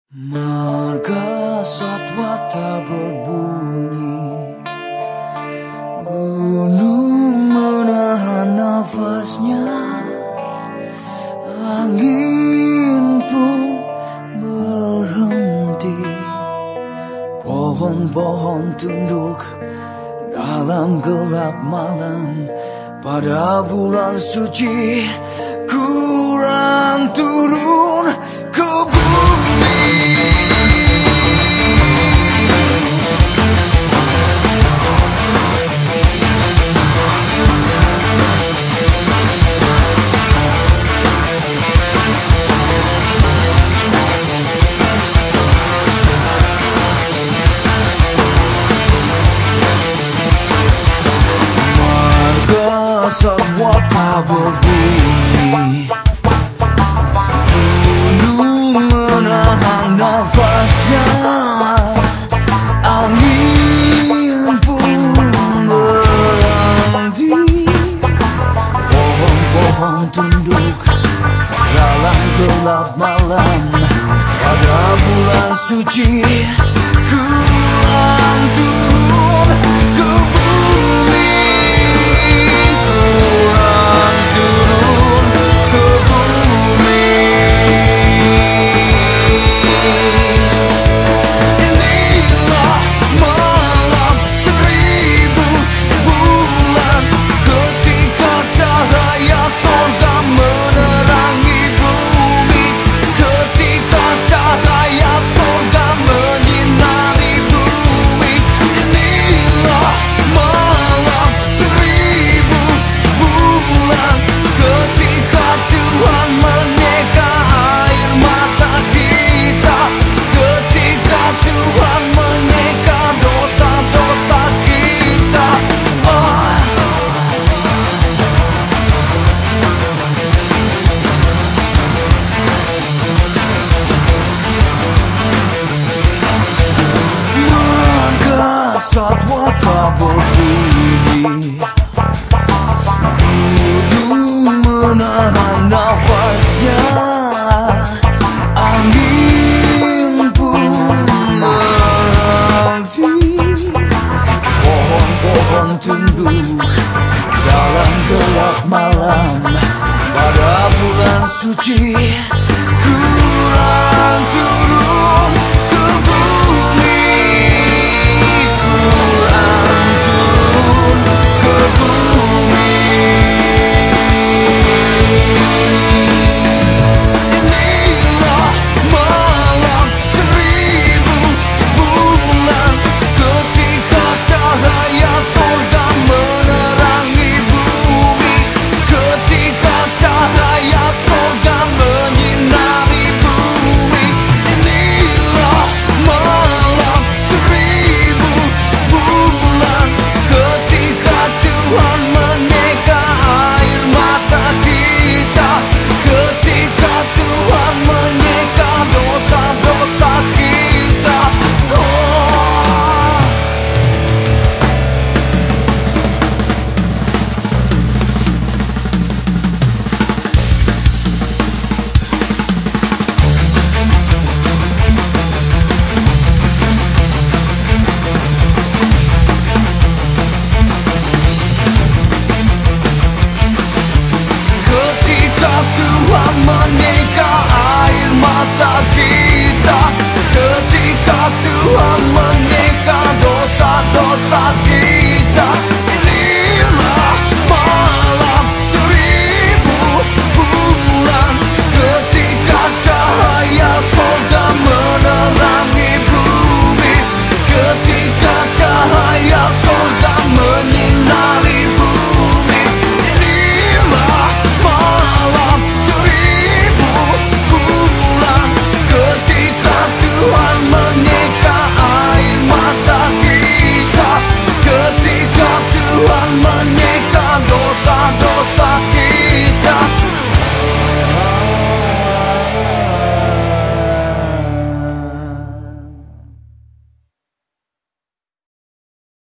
Marga satwa tak berbunyi, gunung menahan nafasnya, angin pun berhenti, pohon-pohon tunduk dalam gelap malam. Pada bulan suci Quran turun ke bumi. Satwa tak berbunyi, gunung menahan nafasnya, angin pun berhenti, pohon-pohon tunduk dalam gelap malam. Pada bulan suci Quran turun ke bumi. Satwa tak berbunyi, gunung menahan nafasnya, angin pun berhenti, pohon-pohon tunduk dalam gelap malam. Pada bulan suci Quran turun ke bumi. Tuhan menyeka air mata kita, ketika Tuhan menyeka dosa-dosa kita. Inilah malam 1000 bulan, ketika cahaya surga menerangi bumi, ketika cahaya surga menyinari bumi. Inilah malam 1000 bulan, ketika Tuhan menyeka air mata kita, ketika Tuhan menyeka dosa-dosa